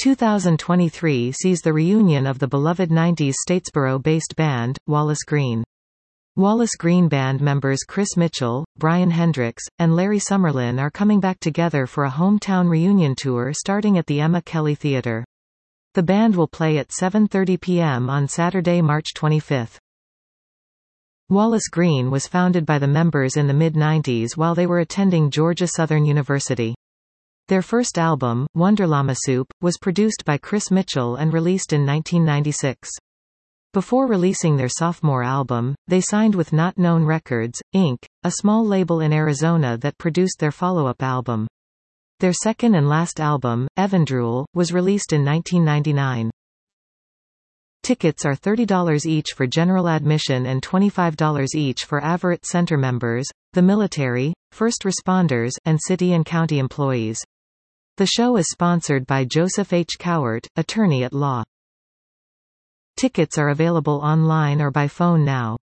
2023 sees the reunion of the beloved 90s Statesboro-based band, Wallace Green. Wallace Green Band members Chris Mitchell, Brian Hendricks, and Larry Summerlin are coming back together for a hometown reunion tour starting at the Emma Kelly Theatre. The band will play at 7:30 p.m. on Saturday, March 25. Wallace Green was founded by the members in the mid-90s while they were attending Georgia Southern University. Their first album, Wonderlama Soup, was produced by Chris Mitchell and released in 1996. Before releasing their sophomore album, they signed with Not Known Records, Inc., a small label in Arizona that produced their follow-up album. Their second and last album, Evandrule, was released in 1999. Tickets are $30 each for general admission and $25 each for Averitt Center members, the military, first responders, and city and county employees. The show is sponsored by Joseph H. Cowart, attorney at law. Tickets are available online or by phone now.